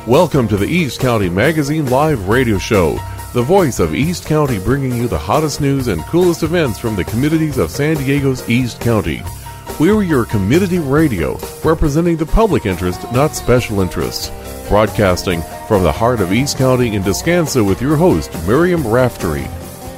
Welcome to the East County Magazine Live Radio Show, the voice of East County, bringing you the hottest news and coolest events from the communities of San Diego's East County. We're your community radio, representing the public interest, not special interests. Broadcasting from the heart of East County in Descanso with your host, Miriam Raftery.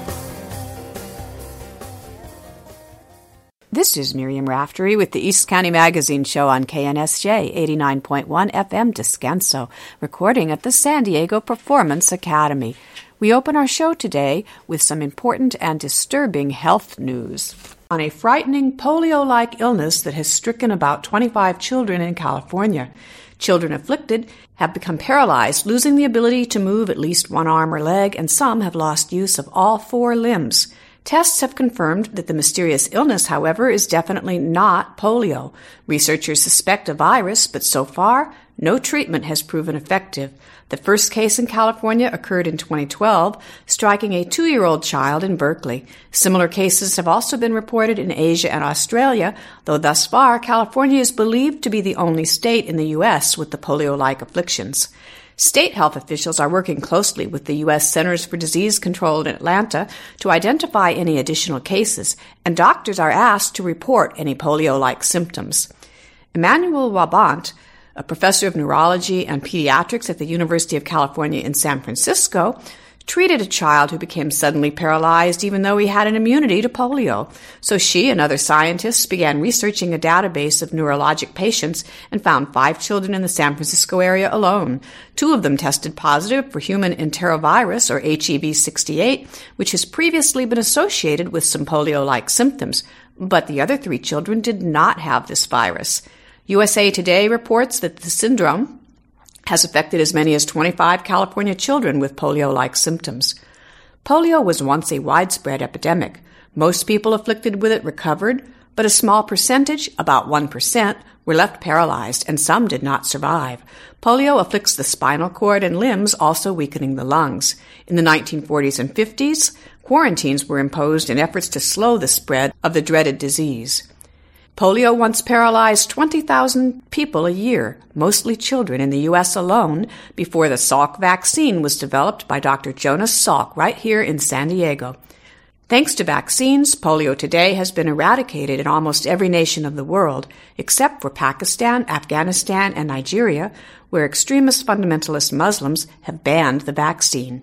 This is Miriam Raftery with the East County Magazine Show on KNSJ 89.1 FM Descanso, recording at the San Diego Performance Academy. We open our show today with some important and disturbing health news on a frightening polio-like illness that has stricken about 25 children in California. Children afflicted have become paralyzed, losing the ability to move at least one arm or leg, and some have lost use of all four limbs. Tests have confirmed that the mysterious illness, however, is definitely not polio. Researchers suspect a virus, but so far, no treatment has proven effective. The first case in California occurred in 2012, striking a 2-year-old child in Berkeley. Similar cases have also been reported in Asia and Australia, though thus far, California is believed to be the only state in the U.S. with the polio-like afflictions. State health officials are working closely with the U.S. Centers for Disease Control in Atlanta to identify any additional cases, and doctors are asked to report any polio-like symptoms. Emmanuel Wabant, a professor of neurology and pediatrics at the University of California in San Francisco, treated a child who became suddenly paralyzed even though he had an immunity to polio. So she and other scientists began researching a database of neurologic patients and found 5 children in the San Francisco area alone. 2 of them tested positive for human enterovirus, or HEV68, which has previously been associated with some polio-like symptoms. But the other 3 children did not have this virus. USA Today reports that the syndrome has affected as many as 25 California children with polio-like symptoms. Polio was once a widespread epidemic. Most people afflicted with it recovered, but a small percentage, about 1%, were left paralyzed, and some did not survive. Polio afflicts the spinal cord and limbs, also weakening the lungs. In the 1940s and 50s, quarantines were imposed in efforts to slow the spread of the dreaded disease. Polio once paralyzed 20,000 people a year, mostly children in the U.S. alone, before the Salk vaccine was developed by Dr. Jonas Salk right here in San Diego. Thanks to vaccines, polio today has been eradicated in almost every nation of the world, except for Pakistan, Afghanistan, and Nigeria, where extremist fundamentalist Muslims have banned the vaccine.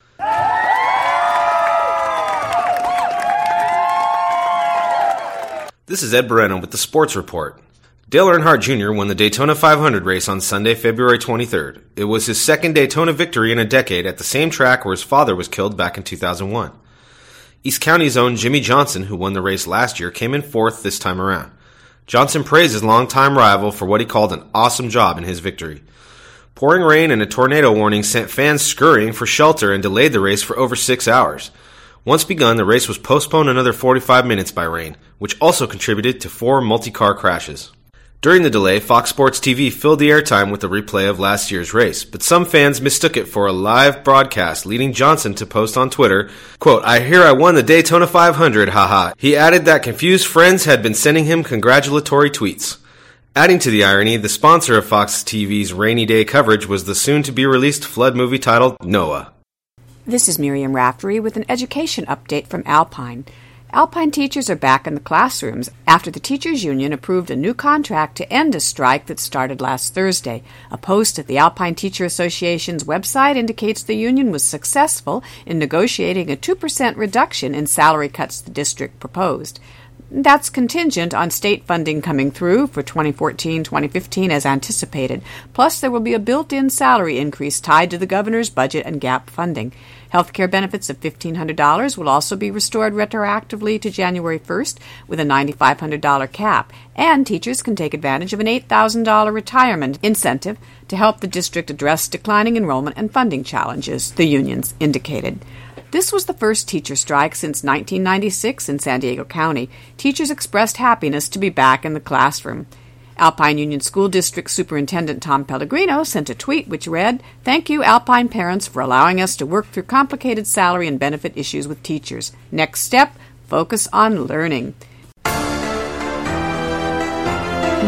This is Ed Moreno with the Sports Report. Dale Earnhardt Jr. won the Daytona 500 race on Sunday, February 23rd. It was his second Daytona victory in a decade at the same track where his father was killed back in 2001. East County's own Jimmy Johnson, who won the race last year, came in 4th this time around. Johnson praised his longtime rival for what he called an awesome job in his victory. Pouring rain and a tornado warning sent fans scurrying for shelter and delayed the race for over 6 hours. Once begun, the race was postponed another 45 minutes by rain, which also contributed to 4 multi-car crashes. During the delay, Fox Sports TV filled the airtime with a replay of last year's race, but some fans mistook it for a live broadcast, leading Johnson to post on Twitter, quote, "I hear I won the Daytona 500, haha." He added that confused friends had been sending him congratulatory tweets. Adding to the irony, the sponsor of Fox TV's rainy day coverage was the soon-to-be-released flood movie titled Noah. This is Miriam Raftery with an education update from Alpine. Alpine teachers are back in the classrooms after the teachers' union approved a new contract to end a strike that started last Thursday. A post at the Alpine Teacher Association's website indicates the union was successful in negotiating a 2% reduction in salary cuts the district proposed. That's contingent on state funding coming through for 2014-2015 as anticipated. Plus, there will be a built-in salary increase tied to the governor's budget and gap funding. Healthcare benefits of $1,500 will also be restored retroactively to January 1st with a $9,500 cap, and teachers can take advantage of an $8,000 retirement incentive to help the district address declining enrollment and funding challenges, the unions indicated. This was the first teacher strike since 1996 in San Diego County. Teachers expressed happiness to be back in the classroom. Alpine Union School District Superintendent Tom Pellegrino sent a tweet which read, "Thank you, Alpine parents, for allowing us to work through complicated salary and benefit issues with teachers. Next step, focus on learning."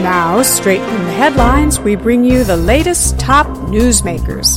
Now, straight from the headlines, we bring you the latest top newsmakers.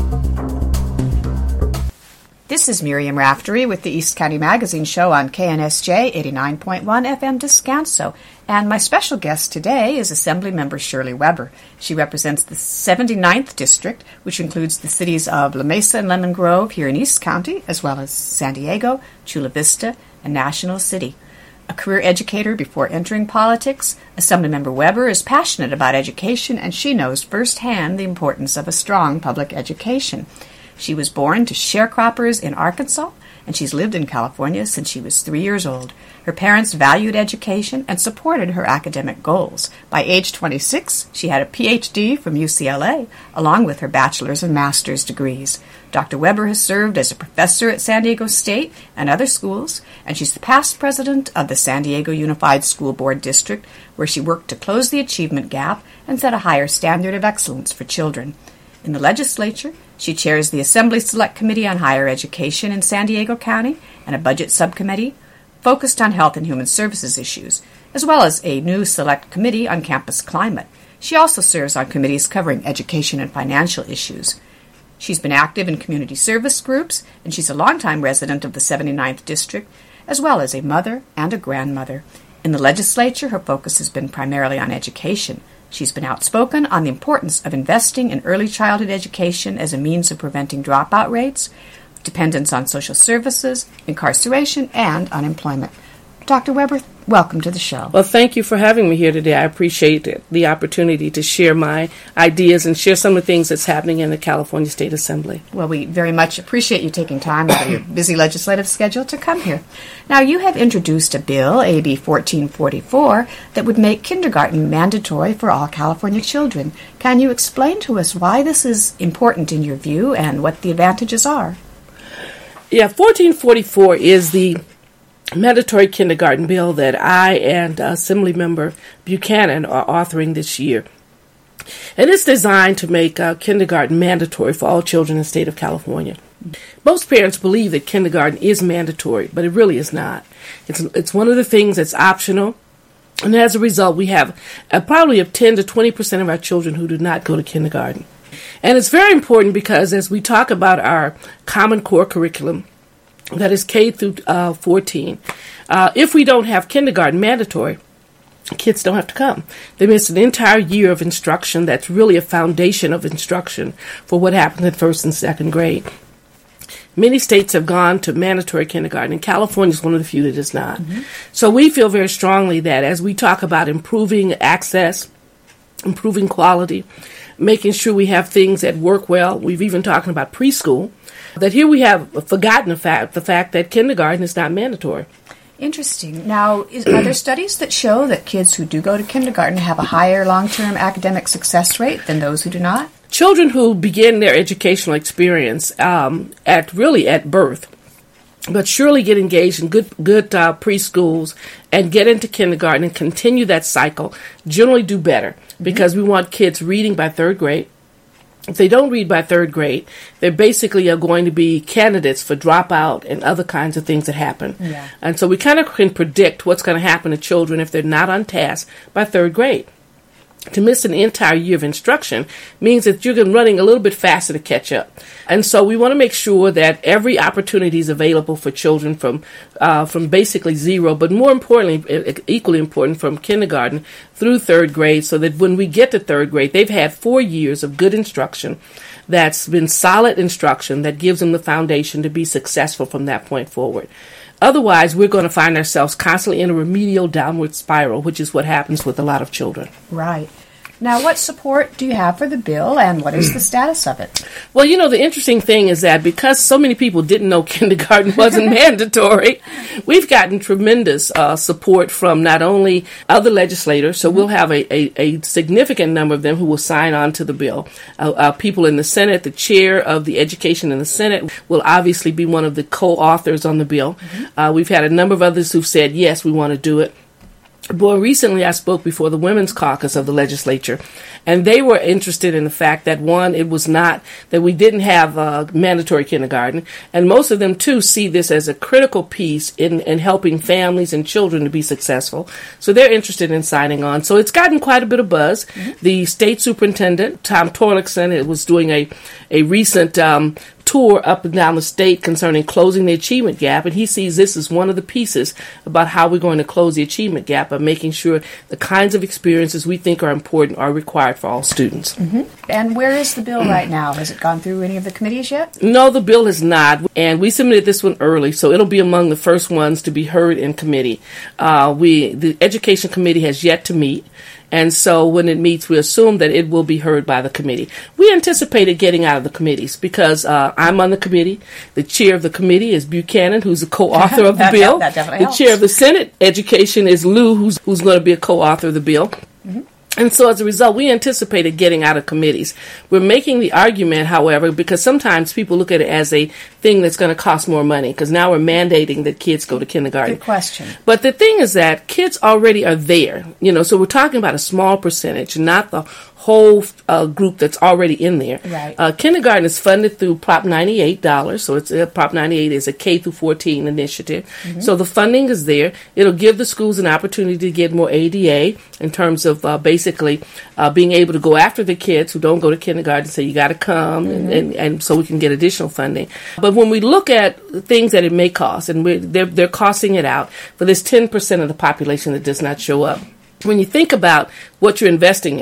This is Miriam Raftery with the East County Magazine Show on KNSJ 89.1 FM Descanso. And my special guest today is Assemblymember Shirley Weber. She represents the 79th District, which includes the cities of La Mesa and Lemon Grove here in East County, as well as San Diego, Chula Vista, and National City. A career educator before entering politics, Assemblymember Weber is passionate about education, and she knows firsthand the importance of a strong public education. She was born to sharecroppers in Arkansas, and she's lived in California since she was 3 years old. Her parents valued education and supported her academic goals. By age 26, she had a Ph.D. from UCLA, along with her bachelor's and master's degrees. Dr. Weber has served as a professor at San Diego State and other schools, and she's the past president of the San Diego Unified School Board District, where she worked to close the achievement gap and set a higher standard of excellence for children. In the legislature, she chairs the Assembly Select Committee on Higher Education in San Diego County and a budget subcommittee focused on health and human services issues, as well as a new select committee on campus climate. She also serves on committees covering education and financial issues. She's been active in community service groups, and she's a longtime resident of the 79th District, as well as a mother and a grandmother. In the legislature, her focus has been primarily on education. She's been outspoken on the importance of investing in early childhood education as a means of preventing dropout rates, dependence on social services, incarceration, and unemployment. Dr. Weber, welcome to the show. Well, thank you for having me here today. I appreciate the opportunity to share my ideas and share some of the things that's happening in the California State Assembly. Well, we very much appreciate you taking time out of your busy legislative schedule to come here. Now, you have introduced a bill, AB 1444, that would make kindergarten mandatory for all California children. Can you explain to us why this is important in your view and what the advantages are? Yeah, 1444 is the mandatory kindergarten bill that I and Assemblymember Buchanan are authoring this year. And it's designed to make kindergarten mandatory for all children in the state of California. Most parents believe that kindergarten is mandatory, but it really is not. It's one of the things that's optional. And as a result, we have probably 10 to 20% of our children who do not go to kindergarten. And it's very important because as we talk about our Common Core curriculum, that is K through 14. If we don't have kindergarten mandatory, kids don't have to come. They miss an entire year of instruction that's really a foundation of instruction for what happens in first and second grade. Many states have gone to mandatory kindergarten, and California is one of the few that does not. Mm-hmm. So we feel very strongly that as we talk about improving access, improving quality, making sure we have things that work well, we've even talking about preschool, that here we have forgotten the fact that kindergarten is not mandatory. Interesting. Now, are there studies that show that kids who do go to kindergarten have a higher long-term academic success rate than those who do not? Children who begin their educational experience at birth, but surely get engaged in good preschools and get into kindergarten and continue that cycle, generally do better because we want kids reading by third grade. If they don't read by third grade, they basically are going to be candidates for dropout and other kinds of things that happen. Yeah. And so we kind of can predict what's going to happen to children if they're not on task by third grade. To miss an entire year of instruction means that you're running a little bit faster to catch up. And so we want to make sure that every opportunity is available for children from basically zero, but more importantly, equally important, from kindergarten through third grade, so that when we get to third grade, they've had 4 years of good instruction that's been solid instruction that gives them the foundation to be successful from that point forward. Otherwise, we're going to find ourselves constantly in a remedial downward spiral, which is what happens with a lot of children. Right. Now, what support do you have for the bill, and what is the status of it? Well, the interesting thing is that because so many people didn't know kindergarten wasn't mandatory, we've gotten tremendous support from not only other legislators, so we'll have a significant number of them who will sign on to the bill. People in the Senate, the chair of the Education in the Senate will obviously be one of the co-authors on the bill. Mm-hmm. We've had a number of others who've said, yes, we want to do it. Well, recently I spoke before the Women's Caucus of the legislature, and they were interested in the fact that, one, it was not, that we didn't have mandatory kindergarten, and most of them, too, see this as a critical piece in helping families and children to be successful. So they're interested in signing on. So it's gotten quite a bit of buzz. Mm-hmm. The state superintendent, Tom Torlakson, was doing a recent tour up and down the state concerning closing the achievement gap, and he sees this as one of the pieces about how we're going to close the achievement gap by making sure the kinds of experiences we think are important are required for all students. Mm-hmm. And where is the bill right now? Has it gone through any of the committees yet? No, the bill has not, and we submitted this one early, so it'll be among the first ones to be heard in committee. The Education Committee has yet to meet, and so when it meets, we assume that it will be heard by the committee. We anticipated getting out of the committees because I'm on the committee. The chair of the committee is Buchanan, who's a co-author of the bill. That definitely the helps. Chair of the Senate Education is Lou, who's going to be a co-author of the bill. Mm-hmm. And so as a result, we anticipated getting out of committees. We're making the argument, however, because sometimes people look at it as a thing that's going to cost more money, because now we're mandating that kids go to kindergarten. Good question. But the thing is that kids already are there, so we're talking about a small percentage, not the whole group that's already in there. Right. Kindergarten is funded through Prop $98, so it's Prop 98 is a K through 14 initiative. Mm-hmm. So the funding is there. It'll give the schools an opportunity to get more ADA in terms of basically being able to go after the kids who don't go to kindergarten and say, you got to come, mm-hmm. and so we can get additional funding. But when we look at things that it may cost, and they're costing it out for this 10% of the population that does not show up. When you think about what you're investing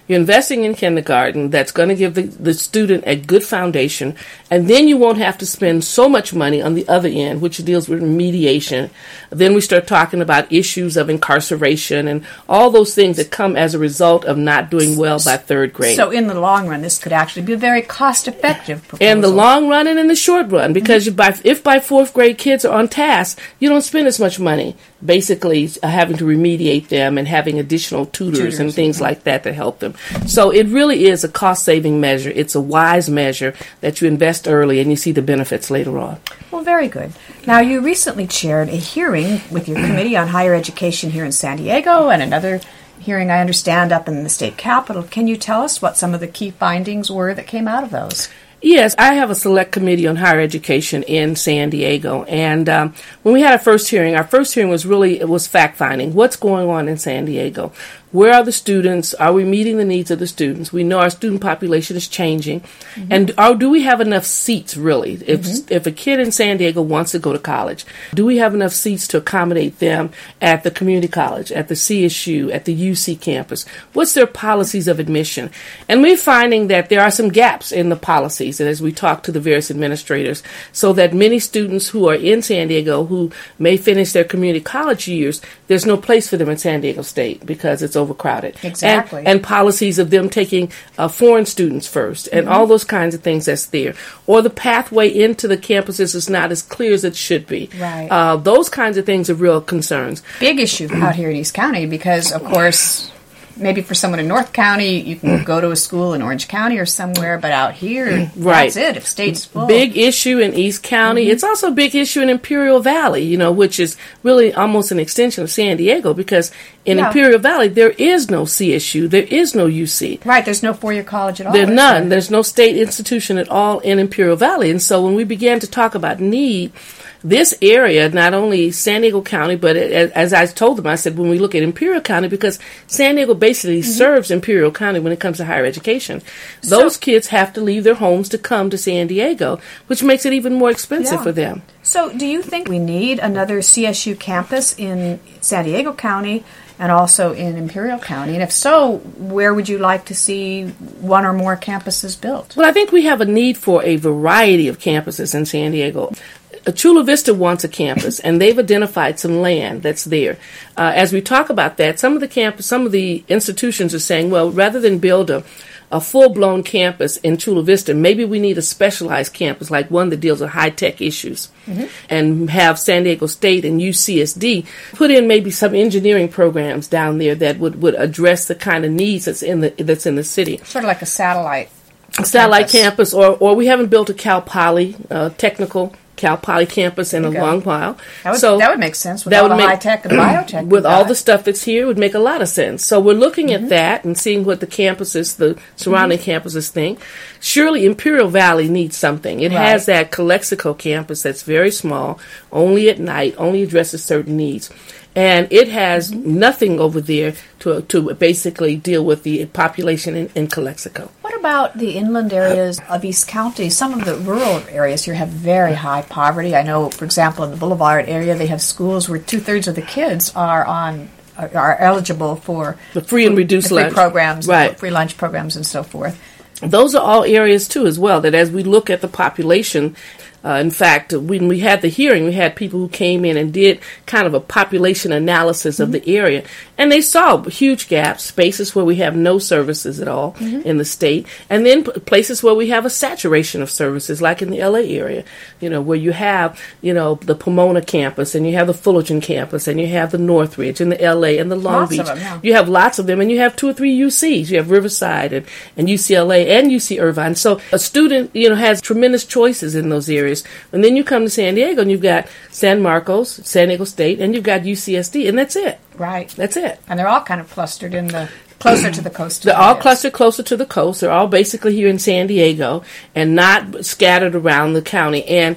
in kindergarten that's going to give the student a good foundation, and then you won't have to spend so much money on the other end, which deals with remediation. Then we start talking about issues of incarceration and all those things that come as a result of not doing well by third grade. So in the long run, this could actually be a very cost-effective proposal. In the long run and in the short run, because mm-hmm. if by fourth grade kids are on task, you don't spend as much money basically having to remediate them and having additional tutors and things like that to help them. So it really is a cost-saving measure. It's a wise measure that you invest early and you see the benefits later on. Well, very good. Now, you recently chaired a hearing with your committee on higher education here in San Diego and another hearing, I understand, up in the state capitol. Can you tell us what some of the key findings were that came out of those? Yes, I have a select committee on higher education in San Diego, and when we had our first hearing was fact-finding. What's going on in San Diego? Where are the students? Are we meeting the needs of the students? We know our student population is changing. Mm-hmm. And do we have enough seats, really? If a kid in San Diego wants to go to college, do we have enough seats to accommodate them at the community college, at the CSU, at the UC campus? What's their policies of admission? And we're finding that there are some gaps in the policies, and as we talk to the various administrators, so that many students who are in San Diego who may finish their community college years, there's no place for them in San Diego State because it's overcrowded. Exactly. And policies of them taking foreign students first and all those kinds of things that's there. Or the pathway into the campuses is not as clear as it should be. Right. Those kinds of things are real concerns. Big issue out here in East County because, of course, maybe for someone in North County, you can go to a school in Orange County or somewhere, but out here, right. That's it. If state's full. Big issue in East County. It's also a big issue in Imperial Valley, which is really almost an extension of San Diego, because in Imperial Valley, there is no CSU, there is no UC. Right, there's no four-year college at all. There's none. There's no state institution at all in Imperial Valley. And so when we began to talk about need, this area, not only San Diego County, but as I told them, I said, when we look at Imperial County, because San Diego basically serves Imperial County when it comes to higher education, those kids have to leave their homes to come to San Diego, which makes it even more expensive for them. So do you think we need another CSU campus in San Diego County and also in Imperial County? And if so, where would you like to see one or more campuses built? Well, I think we have a need for a variety of campuses in San Diego. Chula Vista wants a campus, and they've identified some land that's there. As we talk about that, some of the institutions are saying, well, rather than build a full-blown campus in Chula Vista, maybe we need a specialized campus, like one that deals with high-tech issues, and have San Diego State and UCSD put in maybe some engineering programs down there that would address the kind of needs that's in the city. Sort of like a satellite campus, or we haven't built a Cal Poly technical Cal Poly campus in a long while. That would make sense with all the high-tech and biotech. With all the stuff that's here, it would make a lot of sense. So we're looking at that and seeing what the campuses, the surrounding campuses think. Surely Imperial Valley needs something. It has that Calexico campus that's very small, only at night, only addresses certain needs. And it has nothing over there to basically deal with the population in Calexico. What about the inland areas of East County? Some of the rural areas here have very high poverty. I know, for example, in the Boulevard area, they have schools where 2/3 of the kids are eligible for the free and reduced lunch programs, free lunch programs, and so forth. Those are all areas, too, as well, that as we look at the population, in fact, when we had the hearing, we had people who came in and did kind of a population analysis of the area. And they saw huge gaps, spaces where we have no services at all in the state, and then places where we have a saturation of services, like in the L.A. area, where you have, the Pomona campus, and you have the Fullerton campus, and you have the Northridge, and the L.A., and the Long Beach. You have lots of them, and you have 2 or 3 UCs. You have Riverside and UCLA and UC Irvine. So a student, has tremendous choices in those areas. And then you come to San Diego and you've got San Marcos, San Diego State, and you've got UCSD, and that's it. Right. That's it. And they're all kind of clustered closer to the coast. They're all clustered closer to the coast. They're all basically here in San Diego and not scattered around the county. And,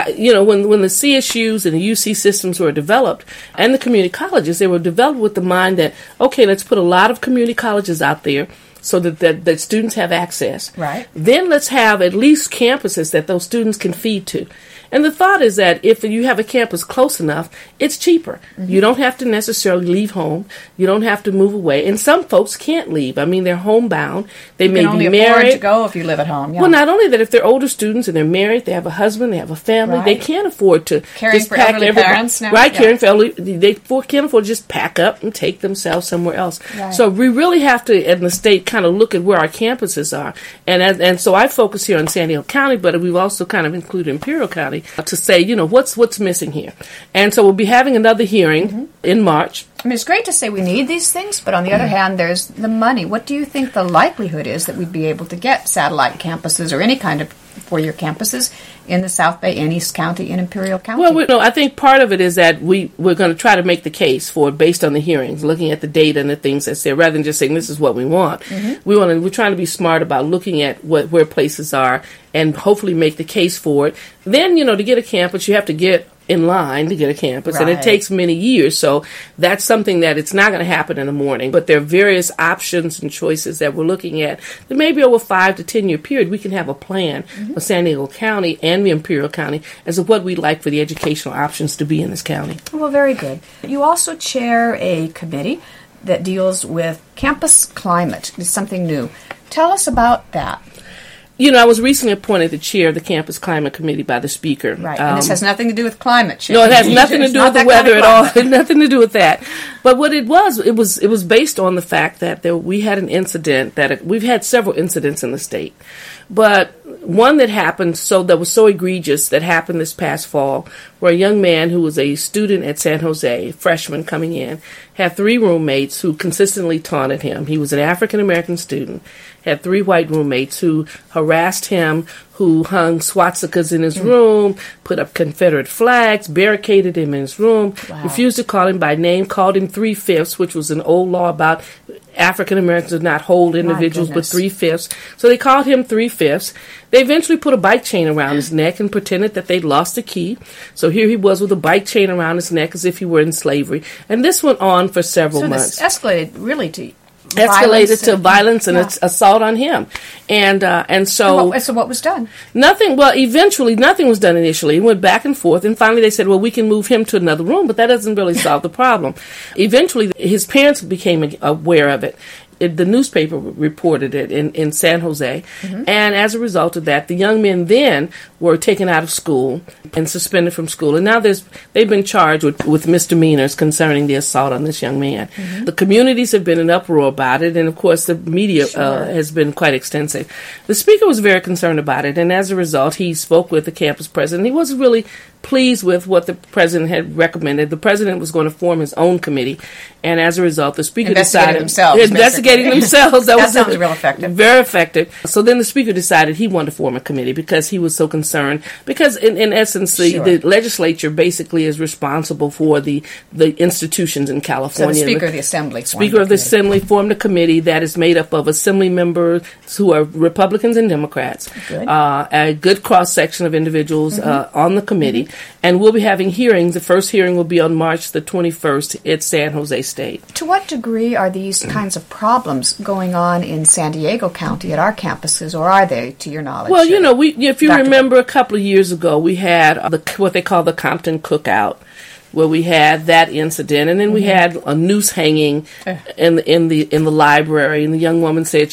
when the CSUs and the UC systems were developed, and the community colleges, they were developed with the mind that, okay, let's put a lot of community colleges out there so that students have access. Right. Then let's have at least campuses that those students can feed to. And the thought is that if you have a campus close enough, it's cheaper. You don't have to necessarily leave home. You don't have to move away. And some folks can't leave. I mean, they're homebound. They may be married. You can only afford to go if you live at home. Yeah. Well, not only that, if they're older students and they're married, they have a husband, they have a family, they can't afford to caring just for pack elderly parents now. Right, caring for elderly. They can't afford to just pack up and take themselves somewhere else. Right. So we really have to, in the state, kind of look at where our campuses are. And so I focus here on San Diego County, but we've also kind of included Imperial County to say, what's missing here. And so we'll be having another hearing in March. I mean, it's great to say we need these things, but on the other hand, there's the money. What do you think the likelihood is that we'd be able to get satellite campuses or any kind of four-year campuses in the South Bay, in East County, in Imperial County? Well, I think part of it is that we're going to try to make the case for it based on the hearings, looking at the data and the things that's there, rather than just saying this is what we want. We're trying to be smart about looking at where places are and hopefully make the case for it. Then, to get a campus, you have to get in line to get a campus, and it takes many years. So that's something that it's not going to happen in the morning. But there are various options and choices that we're looking at. That maybe over 5 to 10 year period, we can have a plan for San Diego County and the Imperial County as to what we'd like for the educational options to be in this county. Well, very good. You also chair a committee that deals with campus climate. It's something new. Tell us about that. I was recently appointed the chair of the Campus Climate Committee by the Speaker. Right, and this has nothing to do with climate change. No, it has nothing to do with the weather at all. Nothing to do with that. But what it was based on the fact that we had an incident we've had several incidents in the state. But one that happened that was so egregious that happened this past fall, where a young man who was a student at San Jose, freshman coming in, had 3 roommates who consistently taunted him. He was an African-American student, had 3 white roommates who harassed him, who hung swastikas in his room, put up Confederate flags, barricaded him in his room, refused to call him by name, called him 3/5, which was an old law about African Americans did not hold individuals but 3/5. So they called him 3/5. They eventually put a bike chain around his neck and pretended that they'd lost the key. So here he was with a bike chain around his neck as if he were in slavery. And this went on for several months. So this escalated really to violence and assault on him. And so what was done? Nothing. Well, eventually, nothing was done initially. It went back and forth, and finally they said, well, we can move him to another room, but that doesn't really solve the problem. Eventually, his parents became aware of it. The newspaper reported it in San Jose, and as a result of that, the young men then were taken out of school and suspended from school, and now they've been charged with misdemeanors concerning the assault on this young man. The communities have been in uproar about it, and of course the media has been quite extensive. The speaker was very concerned about it, and as a result, he spoke with the campus president. He wasn't really pleased with what the president had recommended. The president was going to form his own committee, and as a result, the speaker decided investigating themselves. That sounds real effective. Very effective. So then the speaker decided he wanted to form a committee because he was so concerned. Because in essence, the legislature basically is responsible for the institutions in California. So the Speaker of the Assembly formed a committee that is made up of Assembly members who are Republicans and Democrats. Good. A good cross-section of individuals on the committee. And we'll be having hearings. The first hearing will be on March the 21st at San Jose State. To what degree are these kinds of problems going on in San Diego County at our campuses, or are they, to your knowledge? Well, if you remember a couple of years ago, we had what they call the Compton Cookout, where we had that incident, and then we had a noose hanging in the library, and the young woman said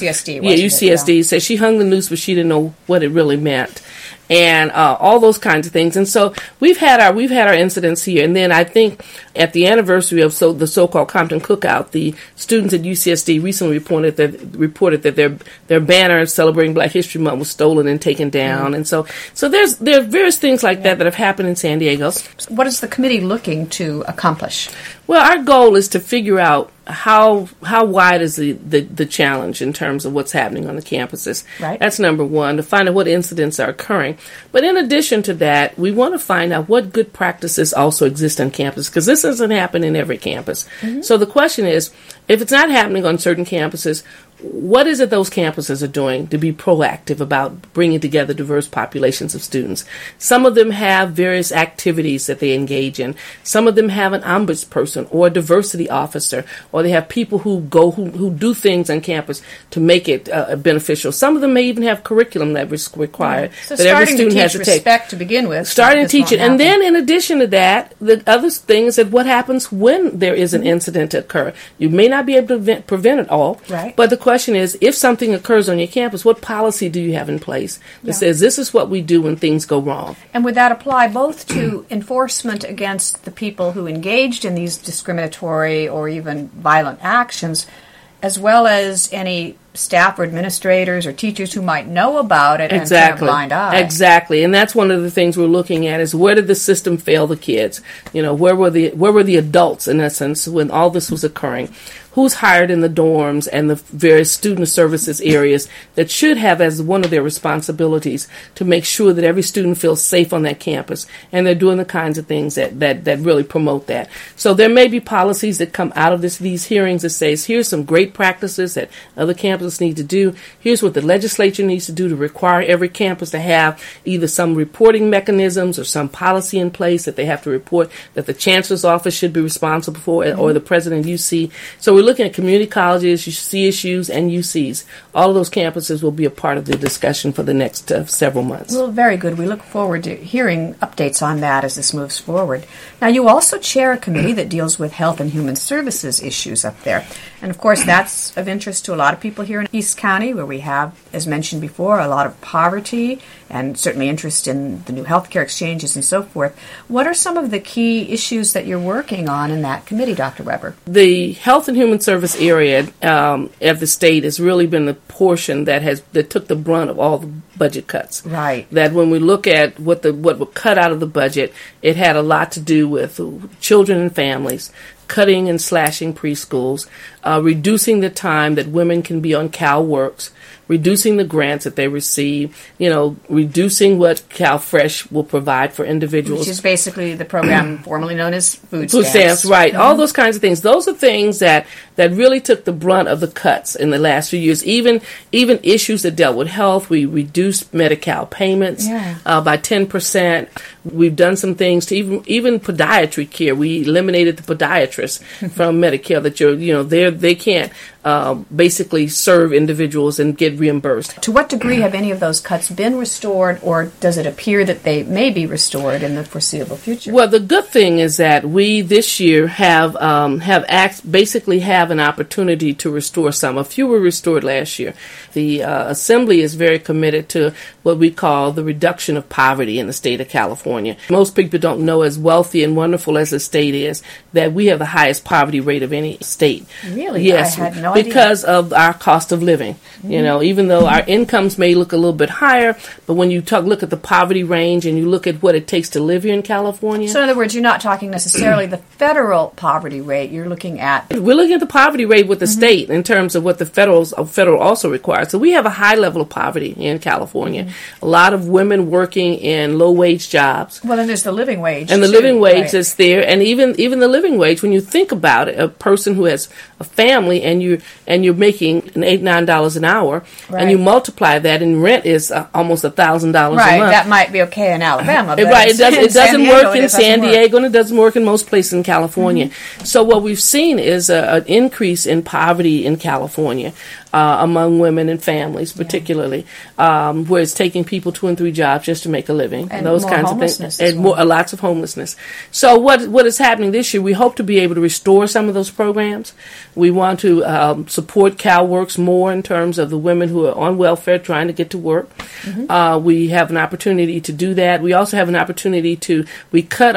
UCSD said she hung the noose, but she didn't know what it really meant, and all those kinds of things. And so we've had our incidents here, and then I think at the anniversary of the so-called Compton Cookout, the students at UCSD recently reported that their banner celebrating Black History Month was stolen and taken down, and so there are various things like that have happened in San Diego. What is the committee looking to accomplish? Well, our goal is to figure out how wide is the challenge in terms of what's happening on the campuses. Right. That's number one, to find out what incidents are occurring. But in addition to that, we want to find out what good practices also exist on campus, because this doesn't happen in every campus. So the question is, if it's not happening on certain campuses, what is it those campuses are doing to be proactive about bringing together diverse populations of students? Some of them have various activities that they engage in. Some of them have an ombudsperson or a diversity officer, or they have people who do things on campus to make it beneficial. Some of them may even have curriculum that is required that every student has to take. Respect to begin with. Starting to teach it. And then in addition to that, the other thing is that what happens when there is an incident to occur. You may not be able to prevent it all, right, but the question is, if something occurs on your campus, what policy do you have in place that says this is what we do when things go wrong? And would that apply both to enforcement against the people who engaged in these discriminatory or even violent actions, as well as any staff or administrators or teachers who might know about it and turn a blind eye? Exactly. And that's one of the things we're looking at, is where did the system fail the kids? Where were the adults, in essence, when all this was occurring? Who's hired in the dorms and the various student services areas that should have as one of their responsibilities to make sure that every student feels safe on that campus, and they're doing the kinds of things that really promote that. So there may be policies that come out of these hearings that says, here's some great practices that other campuses need to do. Here's what the legislature needs to do to require every campus to have either some reporting mechanisms or some policy in place that they have to report, that the chancellor's office should be responsible for, or the president of UC. So we're looking at community colleges, CSUs, and UCs. All of those campuses will be a part of the discussion for the next several months. Well, very good. We look forward to hearing updates on that as this moves forward. Now, you also chair a committee that deals with health and human services issues up there. And, of course, that's of interest to a lot of people here in East County, where we have, as mentioned before, a lot of poverty and certainly interest in the new healthcare exchanges and so forth. What are some of the key issues that you're working on in that committee, Dr. Weber? The health and human service area of the state has really been the portion that took the brunt of all the budget cuts. Right. That when we look at what were cut out of the budget, it had a lot to do with children and families, cutting and slashing preschools, reducing the time that women can be on CalWorks, reducing the grants that they receive, reducing what CalFresh will provide for individuals. Which is basically the program formerly known as food stamps. Right. All those kinds of things. Those are things that really took the brunt of the cuts in the last few years. Even issues that dealt with health. We reduced Medi-Cal payments by 10%. We've done some things to even podiatry care. We eliminated the podiatrists from Medicare, that they can't basically serve individuals and get reimbursed. To what degree have any of those cuts been restored, or does it appear that they may be restored in the foreseeable future? Well, the good thing is that we this year have basically have an opportunity to restore some. A few were restored last year. The Assembly is very committed to what we call the reduction of poverty in the state of California. Most people don't know, as wealthy and wonderful as the state is, that we have the highest poverty rate of any state. Really? Yes. I had no because of our cost of living. You know, even though our incomes may look a little bit higher, but when you look at the poverty range and you look at what it takes to live here in California. So in other words, you're not talking necessarily the federal poverty rate. You're looking at... We're looking at the poverty rate with the state in terms of what the federal also requires. So we have a high level of poverty in California. A lot of women working in low-wage jobs. Well, then there's the living wage. And the living wage is there. And even the living wage, when you think about it, a person who has a family and you're making $8-9 an hour, and you multiply that, and rent is almost $1,000 a month. Right, that might be okay in Alabama. But right, it doesn't work in San Diego, and it doesn't work in most places in California. So what we've seen is an increase in poverty in California among women and families, particularly, where it's taking people 2 and 3 jobs just to make a living, and those kinds of things, and lots of homelessness. So what is happening this year? We hope to be able to restore some of those programs. We want to support CalWorks more in terms of the women who are on welfare trying to get to work. We have an opportunity to do that. We also have an opportunity we cut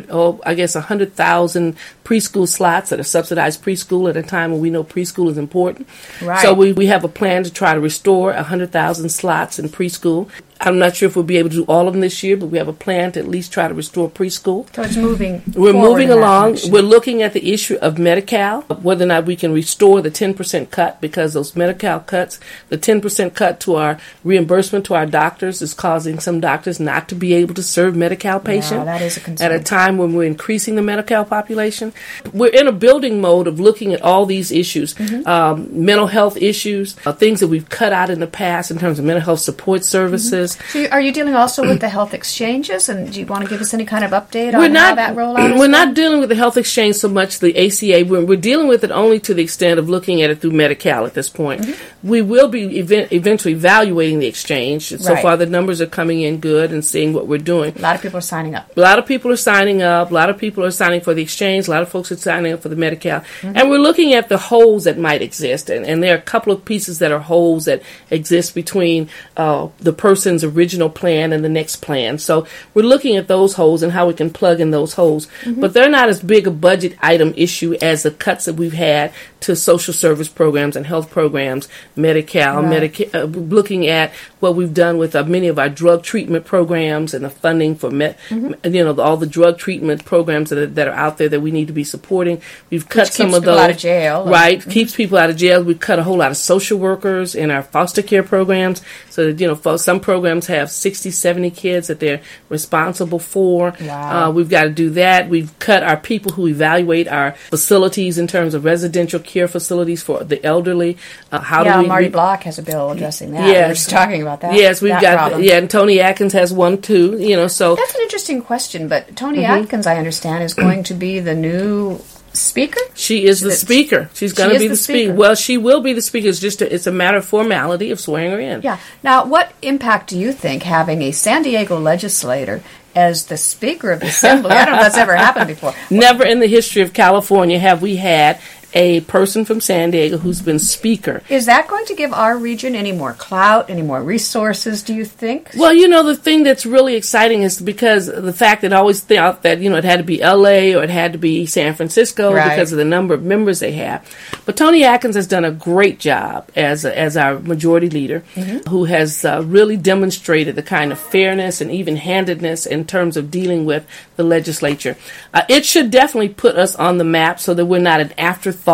100,000 preschool slots that are subsidized preschool at a time when we know preschool is important. Right. So we have a plan to try to restore 100,000 slots in preschool. I'm not sure if we'll be able to do all of them this year, but we have a plan to at least try to restore preschool. So it's moving. We're moving along. We're looking at the issue of Medi-Cal, whether or not we can restore the 10% cut, because those Medi-Cal cuts, the 10% cut to our reimbursement to our doctors is causing some doctors not to be able to serve Medi-Cal patients. Yeah, that is a concern. At a time when we're increasing the Medi-Cal population. We're in a building mode of looking at all these issues, mental health issues, things that we've cut out in the past in terms of mental health support services. So are you dealing also with the health exchanges, and do you want to give us any kind of update on how that rollout is We're not dealing with the health exchange so much, the ACA. We're dealing with it only to the extent of looking at it through Medi-Cal at this point. We will be eventually evaluating the exchange. So far, the numbers are coming in good and seeing what we're doing. A lot of people are signing up. A lot of people are signing up. A lot of people are signing for the exchange. A lot of folks are signing up for the Medi-Cal. And we're looking at the holes that might exist. And there are a couple of pieces that are holes that exist between the person's original plan and the next plan. So we're looking at those holes and how we can plug in those holes. But they're not as big a budget item issue as the cuts that we've had to social service programs and health programs, Medi-Cal, looking at what we've done with many of our drug treatment programs and the funding for all the drug treatment programs that are out there that we need to be supporting. We've cut some of those. Out of jail. Right, keeps people out of jail. We've cut a whole lot of social workers in our foster care programs. So that, some programs have 60, 70 kids that they're responsible for. Wow. We've got to do that. We've cut our people who evaluate our facilities in terms of residential care facilities for the elderly. Marty Block has a bill addressing that. Yes. We were just talking about that. Yes, we've got and Tony Atkins has one too. So that's an interesting question. But Tony Atkins, I understand, is going to be the new speaker? She is the speaker. She's going to be the speaker. Well, she will be the speaker. It's a matter of formality of swearing her in. Yeah. Now, what impact do you think having a San Diego legislator as the Speaker of the Assembly? I don't know if that's ever happened before. Never in the history of California have we had a person from San Diego who's been Speaker. Is that going to give our region any more clout, any more resources, do you think? Well, the thing that's really exciting is because the fact that I always thought that, it had to be L.A. or it had to be San Francisco because of the number of members they have. But Tony Atkins has done a great job as our majority leader, who has really demonstrated the kind of fairness and even-handedness in terms of dealing with the legislature. It should definitely put us on the map so that we're not an afterthought.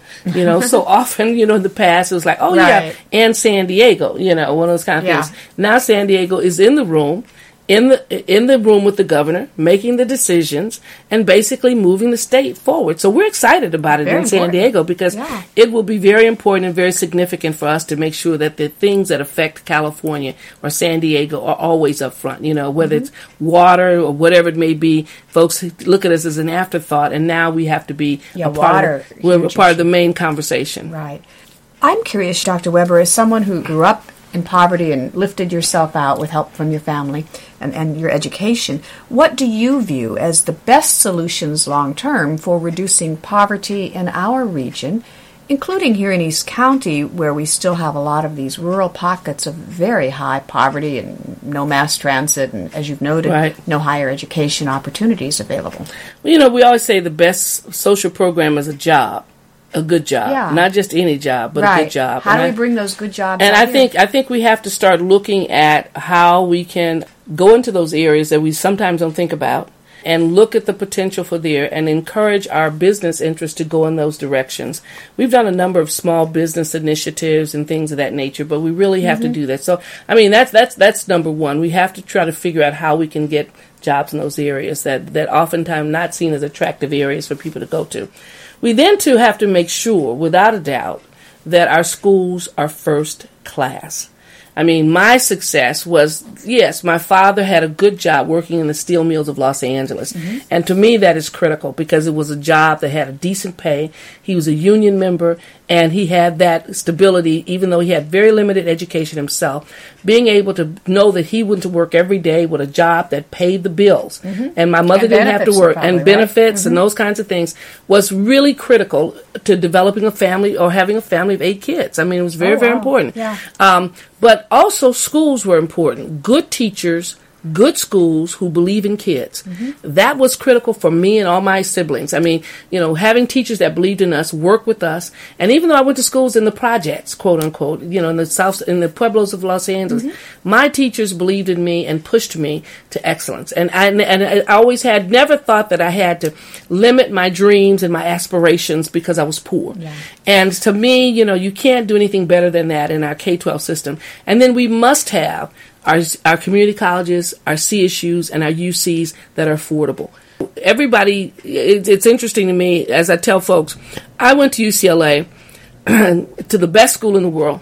So often, in the past, it was like, and San Diego, one of those kind of things. Now San Diego is in the room, in the room with the governor, making the decisions and basically moving the state forward. So we're excited about it in San Diego because it will be very important and very significant for us to make sure that the things that affect California or San Diego are always up front, whether it's water or whatever it may be. Folks look at us as an afterthought, and now we have to be a part of the main conversation. Right. I'm curious, Dr. Weber, as someone who grew up in poverty and lifted yourself out with help from your family and your education, what do you view as the best solutions long-term for reducing poverty in our region, including here in East County, where we still have a lot of these rural pockets of very high poverty and no mass transit and, as you've noted, no higher education opportunities available? Well, we always say the best social program is a job. a good job, not just any job, but a good job. How do we bring those good jobs? And I think we have to start looking at how we can go into those areas that we sometimes don't think about, and look at the potential for there and encourage our business interests to go in those directions. We've done a number of small business initiatives and things of that nature, but we really have to do that. So, I mean, that's number one. We have to try to figure out how we can get jobs in those areas that oftentimes not seen as attractive areas for people to go to. We then, too, have to make sure, without a doubt, that our schools are first class. I mean, my success was, yes, my father had a good job working in the steel mills of Los Angeles. And to me, that is critical because it was a job that had a decent pay. He was a union member, and he had that stability, even though he had very limited education himself. Being able to know that he went to work every day with a job that paid the bills, and my mother didn't have to work, and benefits and those kinds of things, was really critical to developing a family or having a family of 8 kids. I mean, it was very, very important. Yeah. But also schools were important. Good teachers, good schools who believe in kids. That was critical for me and all my siblings. I mean, you know, having teachers that believed in us, work with us. And even though I went to schools in the projects, quote unquote, you know, in the pueblos of Los Angeles, my teachers believed in me and pushed me to excellence. And I always had never thought that I had to limit my dreams and my aspirations because I was poor. Yeah. And to me, you know, you can't do anything better than that in our K-12 system. And then we must have our community colleges, our CSUs, and our UCs that are affordable. Everybody, it's interesting to me, as I tell folks, I went to UCLA, to the best school in the world,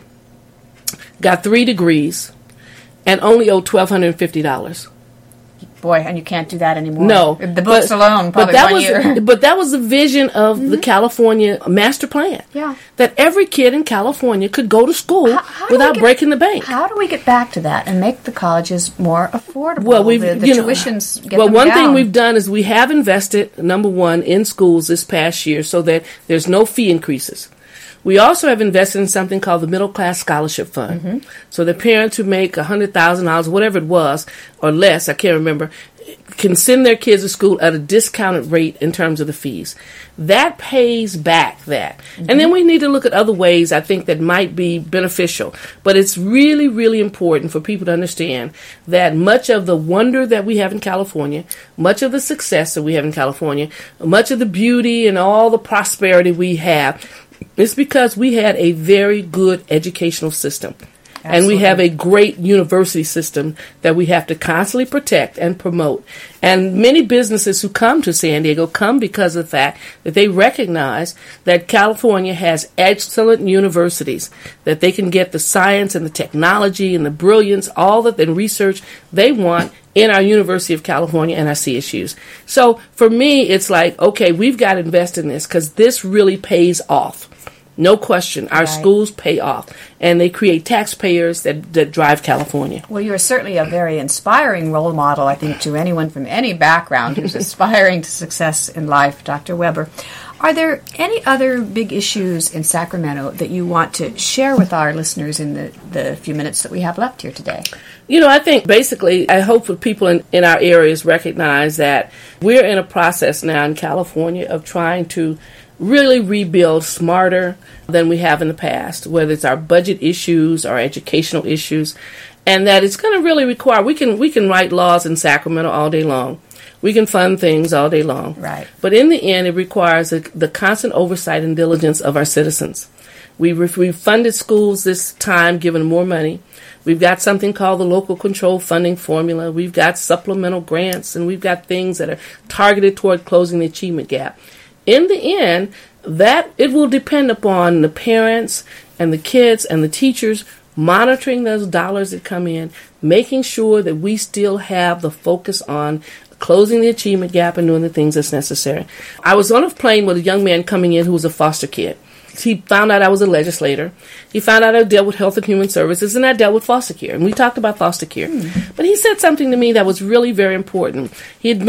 got 3 degrees, and only owed $1,250. Boy, and you can't do that anymore. No. The books alone, probably that 1 year. But that was the vision of the California master plan. Yeah. That every kid in California could go to school without breaking the bank. How do we get back to that and make the colleges more affordable? Well, the tuitions get them one down. thing we've done is we have invested, number one, in schools this past year so that there's no fee increases. We also have invested in something called the Middle Class Scholarship Fund. So the parents who make $100,000, whatever it was, or less, I can't remember, can send their kids to school at a discounted rate in terms of the fees. That pays back that. And then we need to look at other ways, I think, that might be beneficial. But it's really, really important for people to understand that much of the wonder that we have in California, much of the success that we have in California, much of the beauty and all the prosperity we have, is because we had a very good educational system. Absolutely. And we have a great university system that we have to constantly protect and promote. And many businesses who come to San Diego come because of the fact that they recognize that California has excellent universities, that they can get the science and the technology and the brilliance, all that the research they want in our University of California and our CSUs. So for me, it's like, okay, we've got to invest in this because this really pays off. No question. Our schools pay off, and they create taxpayers that drive California. Well, you are certainly a very inspiring role model, I think, to anyone from any background who's aspiring to success in life, Dr. Weber. Are there any other big issues in Sacramento that you want to share with our listeners in the few minutes that we have left here today? You know, I think basically I hope that people in our areas recognize that we're in a process now in California of trying to really rebuild smarter than we have in the past, whether it's our budget issues, our educational issues, and that it's going to really require, we can write laws in Sacramento all day long. We can fund things all day long. Right. But in the end, it requires the constant oversight and diligence of our citizens. We've funded schools this time, given more money. We've got something called the local control funding formula. We've got supplemental grants, and we've got things that are targeted toward closing the achievement gap. In the end, that it will depend upon the parents and the kids and the teachers monitoring those dollars that come in, making sure that we still have the focus on closing the achievement gap and doing the things that's necessary. I was on a plane with a young man coming in who was a foster kid. He found out I was a legislator. He found out I dealt with Health and Human Services, and I dealt with foster care. And we talked about foster care. But he said something to me that was really very important. He had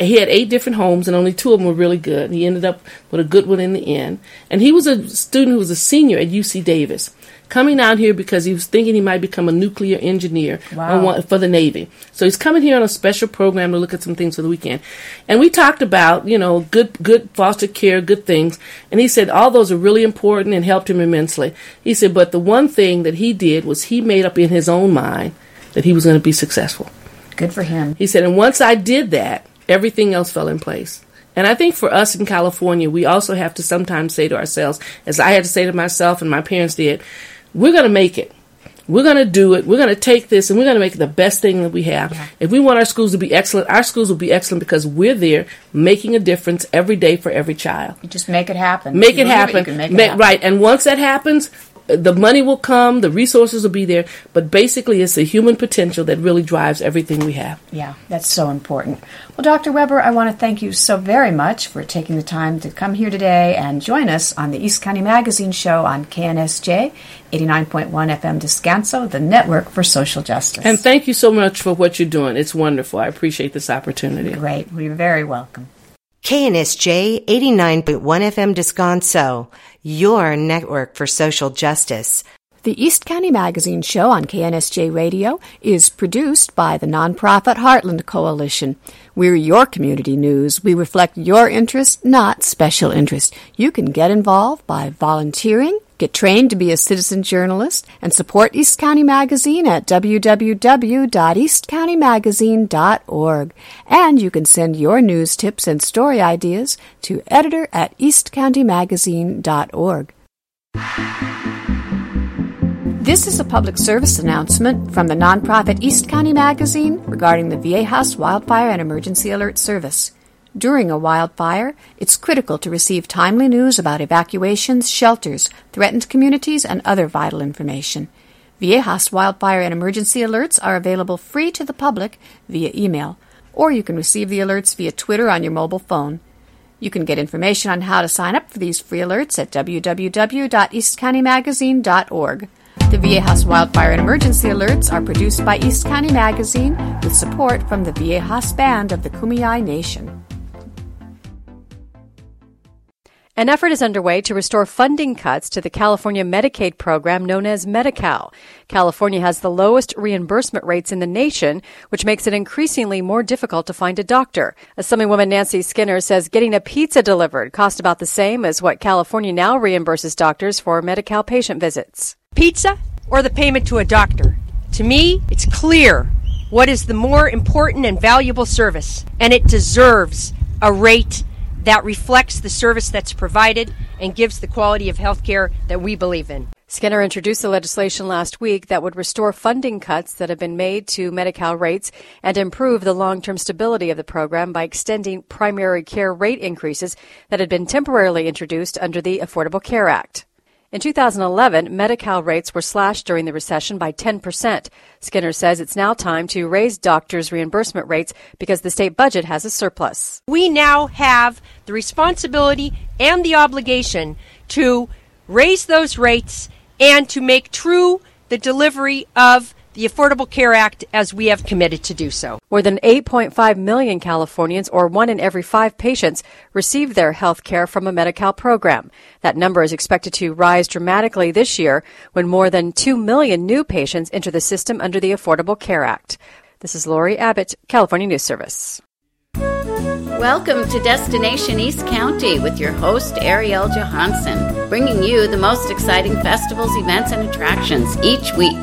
8 different homes, and only 2 of them were really good. He ended up with a good one in the end. And he was a student who was a senior at UC Davis. coming out here because he was thinking he might become a nuclear engineer for the Navy. So he's coming here on a special program to look at some things for the weekend. And we talked about, good foster care, good things. And he said all those are really important and helped him immensely. He said, but the one thing that he did was he made up in his own mind that he was going to be successful. Good for him. He said, and once I did that, everything else fell in place. And I think for us in California, we also have to sometimes say to ourselves, as I had to say to myself and my parents did, we're going to make it. We're going to do it. We're going to take this and we're going to make it the best thing that we have. Yeah. If we want our schools to be excellent, our schools will be excellent because we're there making a difference every day for every child. You just make it happen. Make it happen. Right. And once that happens, the money will come, the resources will be there, but basically it's the human potential that really drives everything we have. Yeah, that's so important. Well, Dr. Weber, I want to thank you so very much for taking the time to come here today and join us on the East County Magazine show on KNSJ 89.1 FM Descanso, the Network for Social Justice. And thank you so much for what you're doing. It's wonderful. I appreciate this opportunity. Great. Well, you're very welcome. KNSJ 89.1 FM Descanso, your network for social justice. The East County Magazine show on KNSJ Radio is produced by the nonprofit Heartland Coalition. We're your community news. We reflect your interest, not special interest. You can get involved by volunteering, get trained to be a citizen journalist, and support East County Magazine at www.eastcountymagazine.org. And you can send your news tips and story ideas to editor@eastcountymagazine.org. This is a public service announcement from the nonprofit East County Magazine regarding the Viejas Wildfire and Emergency Alert Service. During a wildfire, it's critical to receive timely news about evacuations, shelters, threatened communities, and other vital information. Viejas Wildfire and Emergency Alerts are available free to the public via email, or you can receive the alerts via Twitter on your mobile phone. You can get information on how to sign up for these free alerts at www.eastcountymagazine.org. The Viejas Wildfire and Emergency Alerts are produced by East County Magazine with support from the Viejas Band of the Kumeyaay Nation. An effort is underway to restore funding cuts to the California Medicaid program known as Medi-Cal. California has the lowest reimbursement rates in the nation, which makes it increasingly more difficult to find a doctor. Assemblywoman Nancy Skinner says getting a pizza delivered costs about the same as what California now reimburses doctors for Medi-Cal patient visits. Pizza or the payment to a doctor? To me, it's clear what is the more important and valuable service, and it deserves a rate that reflects the service that's provided and gives the quality of health care that we believe in. Skinner introduced the legislation last week that would restore funding cuts that have been made to Medi-Cal rates and improve the long-term stability of the program by extending primary care rate increases that had been temporarily introduced under the Affordable Care Act. In 2011, Medi-Cal rates were slashed during the recession by 10%. Skinner says it's now time to raise doctors' reimbursement rates because the state budget has a surplus. We now have the responsibility and the obligation to raise those rates and to make true the delivery of the Affordable Care Act as we have committed to do so. More than 8.5 million Californians, or 1 in every 5 patients, receive their health care from a Medi-Cal program. That number is expected to rise dramatically this year when more than 2 million new patients enter the system under the Affordable Care Act. This is Lori Abbott, California News Service. Welcome to Destination East County with your host, Ariel Johansson, bringing you the most exciting festivals, events, and attractions each week.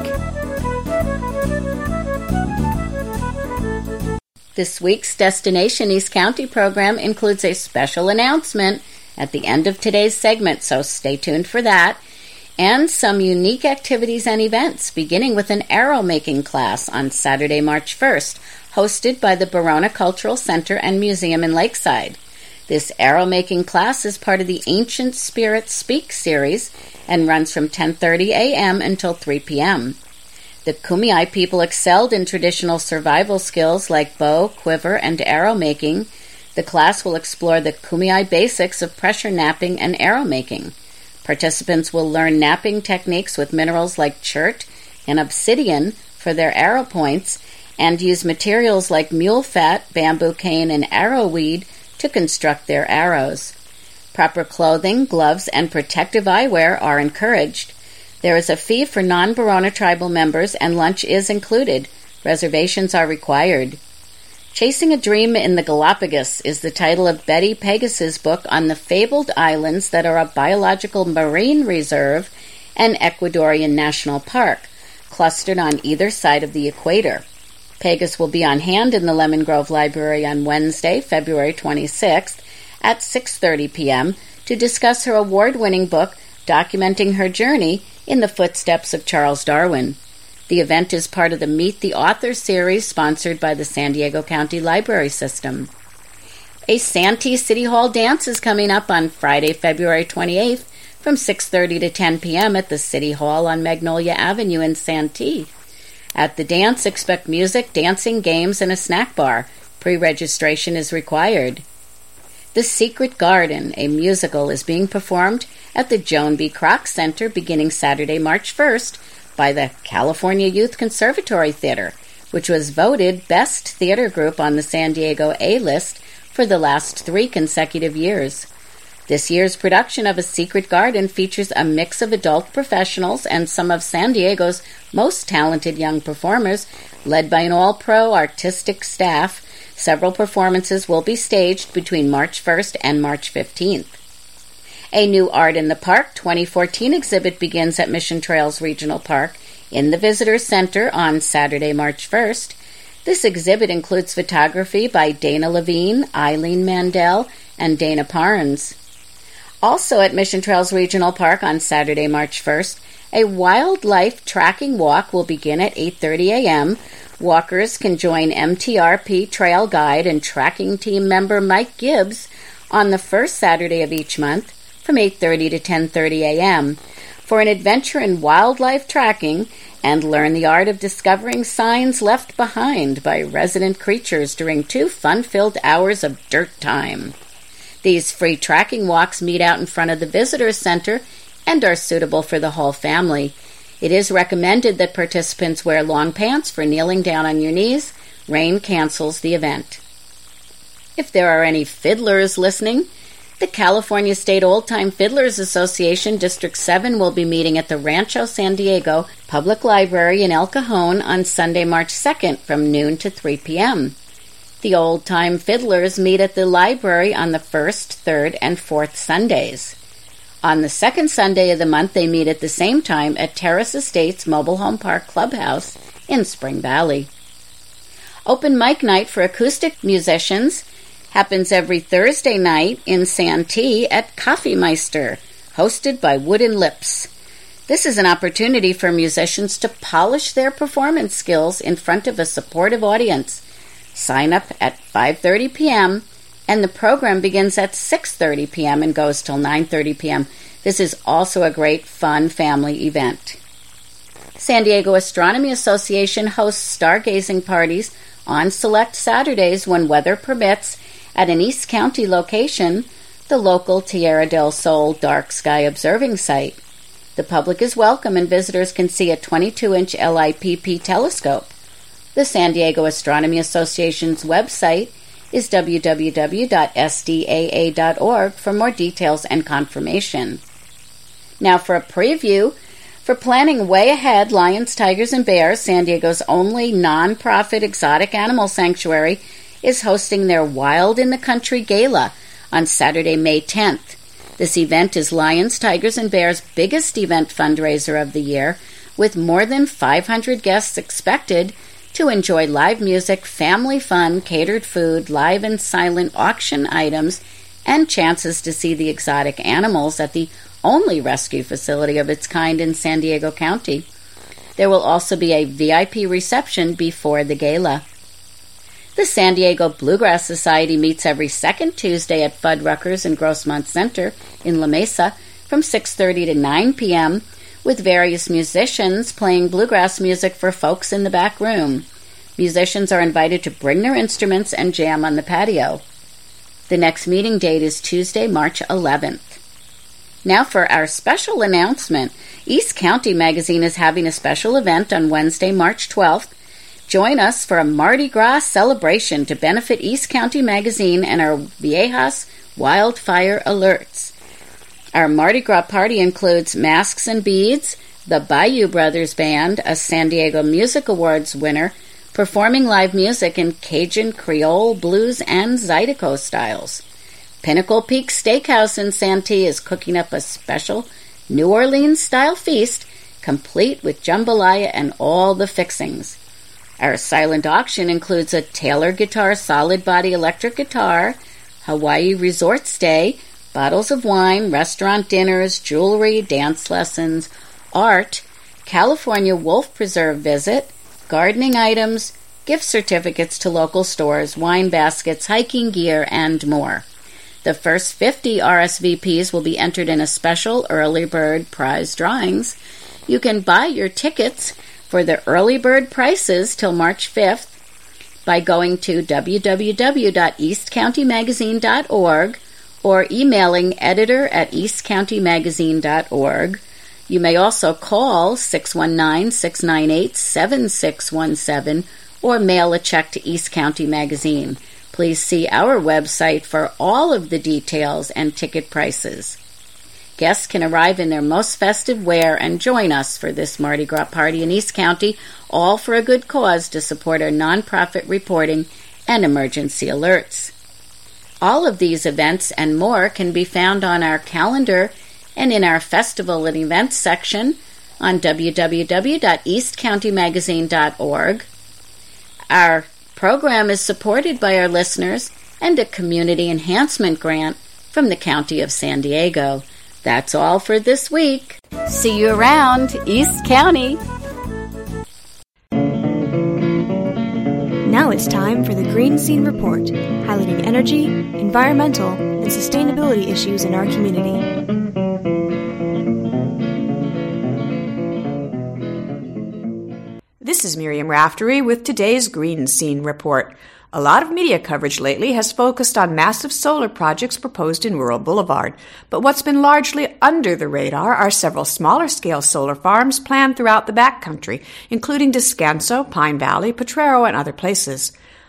This week's Destination East County program includes a special announcement at the end of today's segment, so stay tuned for that, and some unique activities and events, beginning with an arrow-making class on Saturday, March 1st, hosted by the Barona Cultural Center and Museum in Lakeside. This arrow-making class is part of the Ancient Spirits Speak series and runs from 10:30 a.m. until 3 p.m. The Kumeyaay people excelled in traditional survival skills like bow, quiver, and arrow making. The class will explore the Kumeyaay basics of pressure napping and arrow making. Participants will learn napping techniques with minerals like chert and obsidian for their arrow points and use materials like mule fat, bamboo cane, and arrowweed to construct their arrows. Proper clothing, gloves, and protective eyewear are encouraged. There is a fee for non-Borona tribal members, and lunch is included. Reservations are required. Chasing a Dream in the Galapagos is the title of Betty Pegasus' book on the fabled islands that are a biological marine reserve and Ecuadorian National Park, clustered on either side of the equator. Pegas will be on hand in the Lemon Grove Library on Wednesday, February 26th at 6:30 p.m. to discuss her award-winning book documenting her journey in the footsteps of Charles Darwin. The event is part of the Meet the Author series sponsored by the San Diego County Library System. A Santee City Hall dance is coming up on Friday, February 28th from 6:30 to 10 p.m. at the City Hall on Magnolia Avenue in Santee. At the dance, expect music, dancing, games, and a snack bar. Pre-registration is required. The Secret Garden, a musical, is being performed at the Joan B. Kroc Center beginning Saturday, March 1st by the California Youth Conservatory Theater, which was voted Best Theater Group on the San Diego A-List for the last 3 consecutive years. This year's production of A Secret Garden features a mix of adult professionals and some of San Diego's most talented young performers, led by an all-pro artistic staff. Several performances will be staged between March 1st and March 15th. A new Art in the Park 2014 exhibit begins at Mission Trails Regional Park in the Visitor Center on Saturday, March 1st. This exhibit includes photography by Dana Levine, Eileen Mandel, and Dana Parnes. Also at Mission Trails Regional Park on Saturday, March 1st, a wildlife tracking walk will begin at 8:30 a.m. Walkers can join MTRP trail guide and tracking team member Mike Gibbs on the first Saturday of each month from 8:30 to 10:30 a.m. for an adventure in wildlife tracking and learn the art of discovering signs left behind by resident creatures during 2 fun-filled hours of dirt time. These free tracking walks meet out in front of the Visitor Center and are suitable for the whole family. It is recommended that participants wear long pants for kneeling down on your knees. Rain cancels the event. If there are any fiddlers listening, the California State Old Time Fiddlers Association District 7 will be meeting at the Rancho San Diego Public Library in El Cajon on Sunday, March 2nd from noon to 3 p.m. The Old Time Fiddlers meet at the library on the 1st, 3rd, and 4th Sundays. On the 2nd Sunday of the month, they meet at the same time at Terrace Estates Mobile Home Park Clubhouse in Spring Valley. Open mic night for acoustic musicians happens every Thursday night in Santee at Coffee Meister, hosted by Wooden Lips. This is an opportunity for musicians to polish their performance skills in front of a supportive audience. Sign up at 5:30 p.m., and the program begins at 6:30 p.m. and goes till 9:30 p.m. This is also a great, fun family event. San Diego Astronomy Association hosts stargazing parties on select Saturdays when weather permits at an East County location, the local Tierra del Sol Dark Sky Observing Site. The public is welcome and visitors can see a 22-inch LIPP telescope. The San Diego Astronomy Association's website is www.sdaa.org for more details and confirmation. Now for a preview, for planning way ahead, Lions, Tigers, and Bears, San Diego's only non-profit exotic animal sanctuary, is hosting their Wild in the Country Gala on Saturday, May 10th. This event is Lions, Tigers, and Bears' biggest event fundraiser of the year, with more than 500 guests expected to enjoy live music, family fun, catered food, live and silent auction items, and chances to see the exotic animals at the only rescue facility of its kind in San Diego County. There will also be a VIP reception before the gala. The San Diego Bluegrass Society meets every second Tuesday at Fuddruckers and Grossmont Center in La Mesa from 6:30 to 9 p.m., with various musicians playing bluegrass music for folks in the back room. Musicians are invited to bring their instruments and jam on the patio. The next meeting date is Tuesday, March 11th. Now for our special announcement. East County Magazine is having a special event on Wednesday, March 12th. Join us for a Mardi Gras celebration to benefit East County Magazine and our Viejas Wildfire Alerts. Our Mardi Gras party includes masks and beads, The Bayou Brothers Band, a San Diego Music Awards winner, performing live music in Cajun, Creole, blues, and Zydeco styles. Pinnacle Peak Steakhouse in Santee is cooking up a special New Orleans-style feast, complete with jambalaya and all the fixings. Our silent auction includes a Taylor Guitar solid body electric guitar, Hawaii resort stay, bottles of wine, restaurant dinners, jewelry, dance lessons, art, California wolf preserve visit, gardening items, gift certificates to local stores, wine baskets, hiking gear, and more. The first 50 RSVPs will be entered in a special early bird prize drawings. You can buy your tickets for the early bird prices till March 5th by going to www.eastcountymagazine.org or emailing editor@eastcountymagazine.org. You may also call 619-698-7617 or mail a check to East County Magazine. Please see our website for all of the details and ticket prices. Guests can arrive in their most festive wear and join us for this Mardi Gras party in East County, all for a good cause to support our nonprofit reporting and emergency alerts. All of these events and more can be found on our calendar and in our festival and events section on www.eastcountymagazine.org. Our program is supported by our listeners and a community enhancement grant from the County of San Diego. That's all for this week. See you around East County. Now it's time for the Green Scene Report, highlighting energy, environmental, and sustainability issues in our community. This is Miriam Raftery with today's Green Scene Report. A lot of media coverage lately has focused on massive solar projects proposed in rural Boulevard, but what's been largely under the radar are several smaller-scale solar farms planned throughout the backcountry, including Descanso, Pine Valley, Potrero, and other places.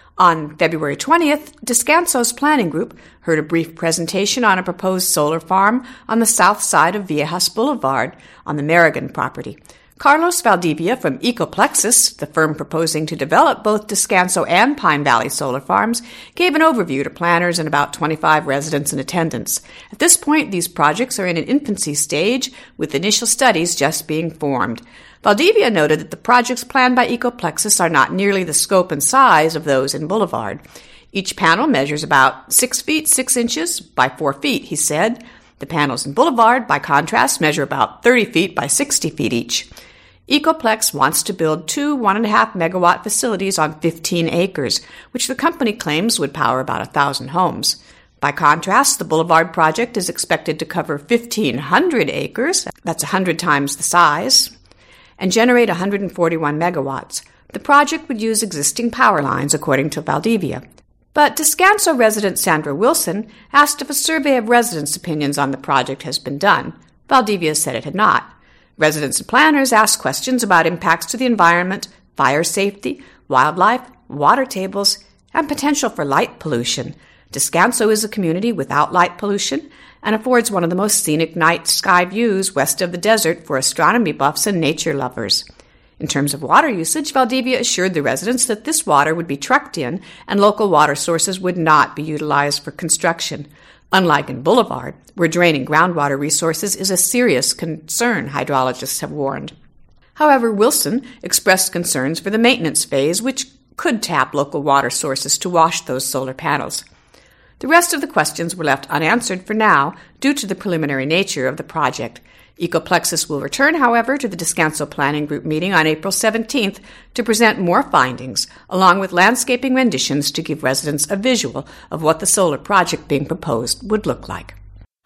On February 20th, Descanso's planning group heard a brief presentation on a proposed solar farm on the south side of Viejas Boulevard on the Merrigan property. Carlos Valdivia from Ecoplexus, the firm proposing to develop both Descanso and Pine Valley solar farms, gave an overview to planners and about 25 residents in attendance. At this point, these projects are in an infancy stage, with initial studies just being formed. Valdivia noted that the projects planned by Ecoplexus are not nearly the scope and size of those in Boulevard. Each panel measures about 6 feet 6 inches by 4 feet, he said. The panels in Boulevard, by contrast, measure about 30 feet by 60 feet each. Ecoplex wants to build 2 1.5-megawatt facilities on 15 acres, which the company claims would power about 1,000 homes. By contrast, the Boulevard project is expected to cover 1,500 acres, that's 100 times the size, and generate 141 megawatts. The project would use existing power lines, according to Valdivia. But Descanso resident Sandra Wilson asked if a survey of residents' opinions on the project has been done. Valdivia said it had not. Residents and planners asked questions about impacts to the environment, fire safety, wildlife, water tables, and potential for light pollution. Descanso is a community without light pollution and affords one of the most scenic night sky views west of the desert for astronomy buffs and nature lovers. In terms of water usage, Valdivia assured the residents that this water would be trucked in and local water sources would not be utilized for construction. Unlike in Boulevard, where draining groundwater resources is a serious concern, hydrologists have warned. However, Wilson expressed concerns for the maintenance phase, which could tap local water sources to wash those solar panels. The rest of the questions were left unanswered for now due to the preliminary nature of the project. Ecoplexus will return, however, to the Descanso Planning Group meeting on April 17th to present more findings, along with landscaping renditions to give residents a visual of what the solar project being proposed would look like.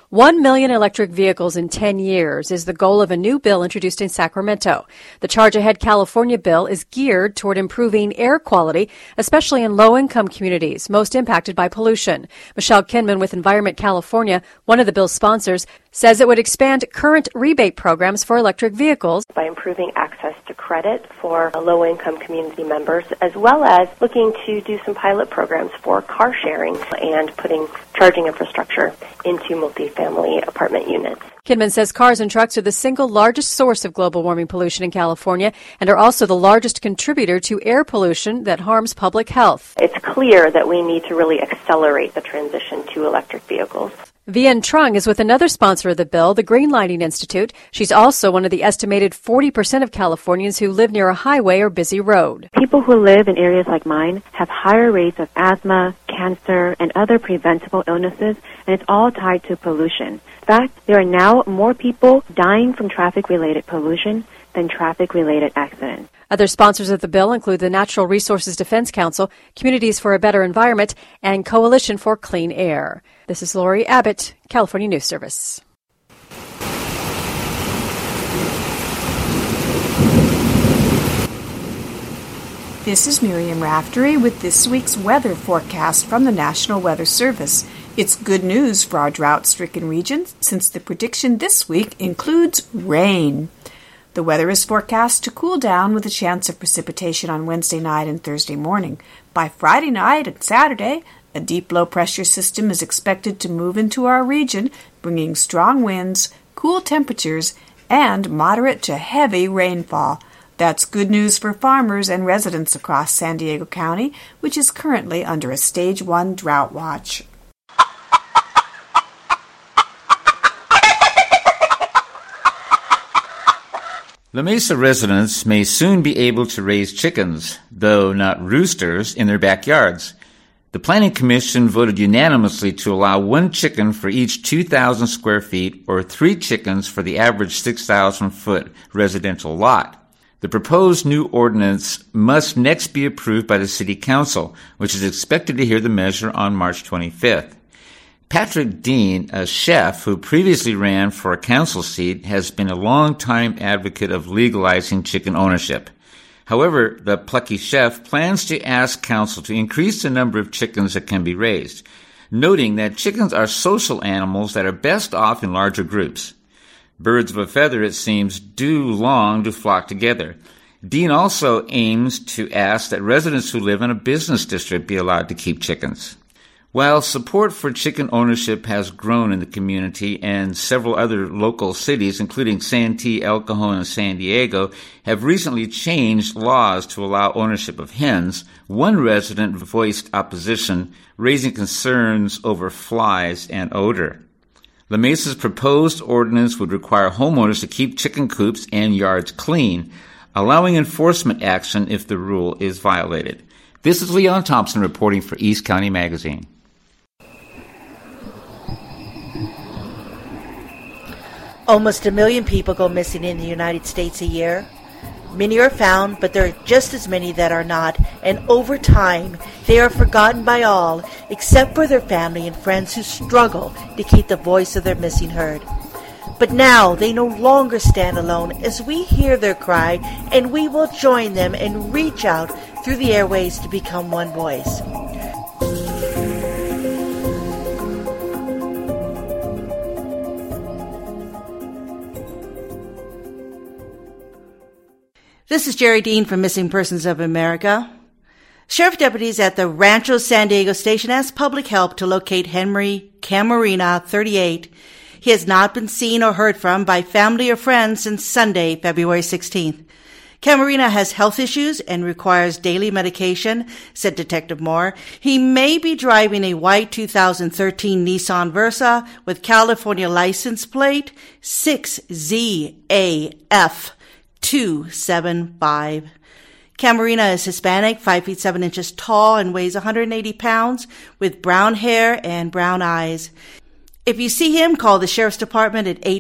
1 million electric vehicles in 10 years is the goal of a new bill introduced in Sacramento. The Charge Ahead California bill is geared toward improving air quality, especially in low-income communities most impacted by pollution. Michelle Kinman with Environment California, one of the bill's sponsors, says it would expand current rebate programs for electric vehicles by improving access to credit for low-income community members, as well as looking to do some pilot programs for car sharing and putting charging infrastructure into multifamily apartment units. Kidman says cars and trucks are the single largest source of global warming pollution in California and are also the largest contributor to air pollution that harms public health. It's clear that we need to really accelerate the transition to electric vehicles. Vien Trung is with another sponsor of the bill, the Green Lighting Institute. She's also one of the estimated 40% of Californians who live near a highway or busy road. People who live in areas like mine have higher rates of asthma, cancer, and other preventable illnesses, and it's all tied to pollution. In fact, there are now more people dying from traffic-related pollution than traffic-related accidents. Other sponsors of the bill include the Natural Resources Defense Council, Communities for a Better Environment, and Coalition for Clean Air. This is Lori Abbott, California News Service. This is Miriam Raftery with this week's weather forecast from the National Weather Service. It's good news for our drought-stricken regions since the prediction this week includes rain. The weather is forecast to cool down with a chance of precipitation on Wednesday night and Thursday morning. By Friday night and Saturday, a deep low-pressure system is expected to move into our region, bringing strong winds, cool temperatures, and moderate to heavy rainfall. That's good news for farmers and residents across San Diego County, which is currently under a Stage 1 drought watch. La Mesa residents may soon be able to raise chickens, though not roosters, in their backyards. The Planning Commission voted unanimously to allow 1 chicken for each 2,000 square feet or 3 chickens for the average 6,000-foot residential lot. The proposed new ordinance must next be approved by the City Council, which is expected to hear the measure on March 25th. Patrick Dean, a chef who previously ran for a council seat, has been a long-time advocate of legalizing chicken ownership. However, the plucky chef plans to ask council to increase the number of chickens that can be raised, noting that chickens are social animals that are best off in larger groups. Birds of a feather, it seems, do long to flock together. Dean also aims to ask that residents who live in a business district be allowed to keep chickens. While support for chicken ownership has grown in the community and several other local cities, including Santee, El Cajon, and San Diego, have recently changed laws to allow ownership of hens, one resident voiced opposition, raising concerns over flies and odor. La Mesa's proposed ordinance would require homeowners to keep chicken coops and yards clean, allowing enforcement action if the rule is violated. This is Leon Thompson reporting for East County Magazine. Almost 1 million people go missing in the United States a year. Many are found, but there are just as many that are not, and over time, they are forgotten by all, except for their family and friends who struggle to keep the voice of their missing heard. But now they no longer stand alone as we hear their cry, and we will join them and reach out through the airways to become one voice. This is Jerry Dean from Missing Persons of America. Sheriff deputies at the Rancho San Diego station asked public help to locate Henry Camarena, 38. He has not been seen or heard from by family or friends since Sunday, February 16th. Camarena has health issues and requires daily medication, said Detective Moore. He may be driving a white 2013 Nissan Versa with California license plate 6ZAF. 275. Camarena is Hispanic, 5 feet 7 inches tall, and weighs 180 pounds, with brown hair and brown eyes. If you see him, call the Sheriff's Department at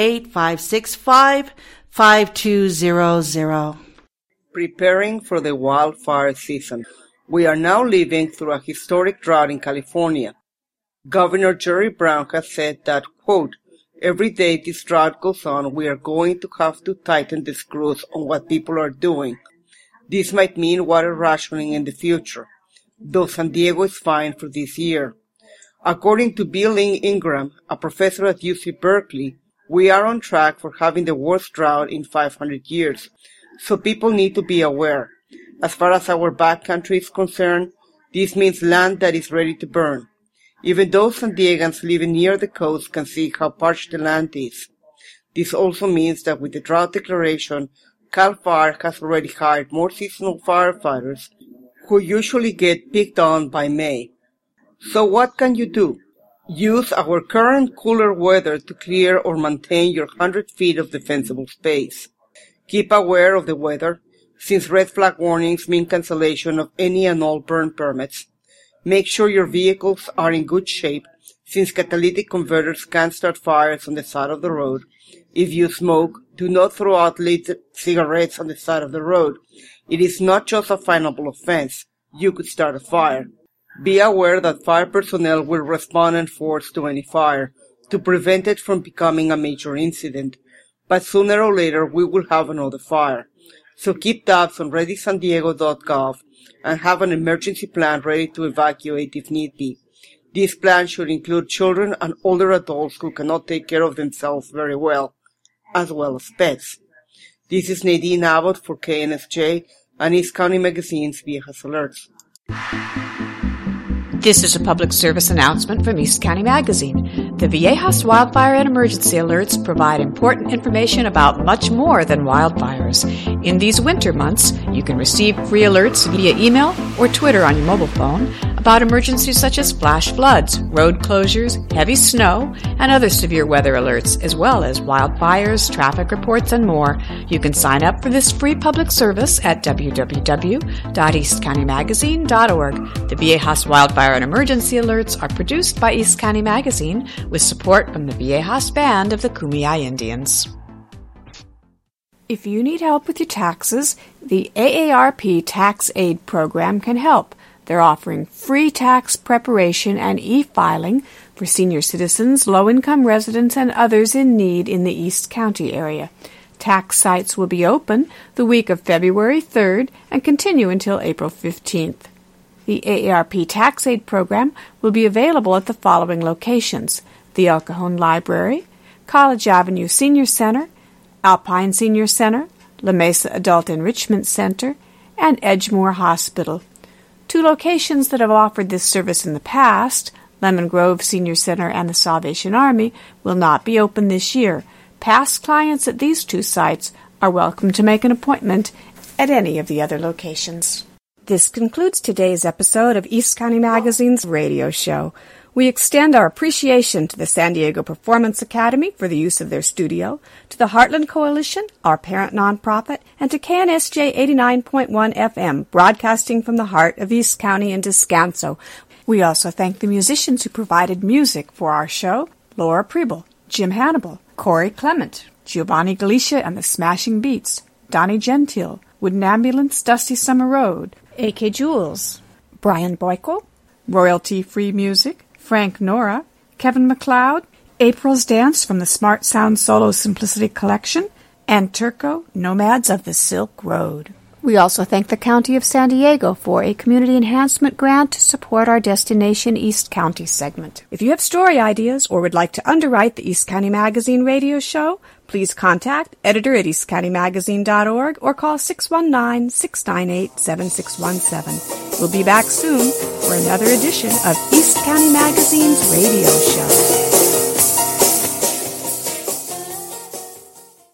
858-565-5200. Preparing for the wildfire season. We are now living through a historic drought in California. Governor Jerry Brown has said that, quote, every day this drought goes on, we are going to have to tighten the screws on what people are doing. This might mean water rationing in the future, though San Diego is fine for this year. According to Bill Ingram, a professor at UC Berkeley, we are on track for having the worst drought in 500 years, so people need to be aware. As far as our backcountry is concerned, this means land that is ready to burn. Even those San Diegans living near the coast can see how parched the land is. This also means that with the drought declaration, CAL FIRE has already hired more seasonal firefighters who usually get picked on by May. So what can you do? Use our current cooler weather to clear or maintain your 100 feet of defensible space. Keep aware of the weather, since red flag warnings mean cancellation of any and all burn permits. Make sure your vehicles are in good shape, since catalytic converters can start fires on the side of the road. If you smoke, do not throw out lit cigarettes on the side of the road. It is not just a finable offense. You could start a fire. Be aware that fire personnel will respond in force to any fire to prevent it from becoming a major incident. But sooner or later, we will have another fire. So keep tabs on readysandiego.gov and have an emergency plan ready to evacuate if need be. This plan should include children and older adults who cannot take care of themselves very well as pets. This is Nadine Abbott for KNSJ and East County Magazine's Viejas Alerts. This is a public service announcement from East County Magazine. The Viejas Wildfire and Emergency Alerts provide important information about much more than wildfires. In these winter months, you can receive free alerts via email or Twitter on your mobile phone about emergencies such as flash floods, road closures, heavy snow, and other severe weather alerts, as well as wildfires, traffic reports, and more. You can sign up for this free public service at www.eastcountymagazine.org. The Viejas Wildfire and Emergency Alerts are produced by East County Magazine with support from the Viejas Band of the Kumeyaay Indians. If you need help with your taxes, the AARP Tax Aid Program can help. They're offering free tax preparation and e-filing for senior citizens, low-income residents, and others in need in the East County area. Tax sites will be open the week of February 3rd and continue until April 15th. The AARP Tax Aid Program will be available at the following locations: the El Cajon Library, College Avenue Senior Center, Alpine Senior Center, La Mesa Adult Enrichment Center, and Edgemoor Hospital. Two locations that have offered this service in the past, Lemon Grove Senior Center and the Salvation Army, will not be open this year. Past clients at these two sites are welcome to make an appointment at any of the other locations. This concludes today's episode of East County Magazine's radio show. We extend our appreciation to the San Diego Performance Academy for the use of their studio, to the Heartland Coalition, our parent nonprofit, and to KNSJ 89.1 FM, broadcasting from the heart of East County and Descanso. We also thank the musicians who provided music for our show: Laura Preble, Jim Hannibal, Corey Clement, Giovanni Galicia and the Smashing Beats, Donnie Gentile, Wooden Ambulance, Dusty Summer Road, A.K. Jules, Brian Boyko, Royalty-Free Music, Frank Nora, Kevin MacLeod, April's Dance from the Smart Sound Solo Simplicity Collection, and Turco, Nomads of the Silk Road. We also thank the County of San Diego for a community enhancement grant to support our Destination East County segment. If you have story ideas or would like to underwrite the East County Magazine radio show, please contact editor at eastcountymagazine.org or call 619-698-7617. We'll be back soon for another edition of East County Magazine's radio show.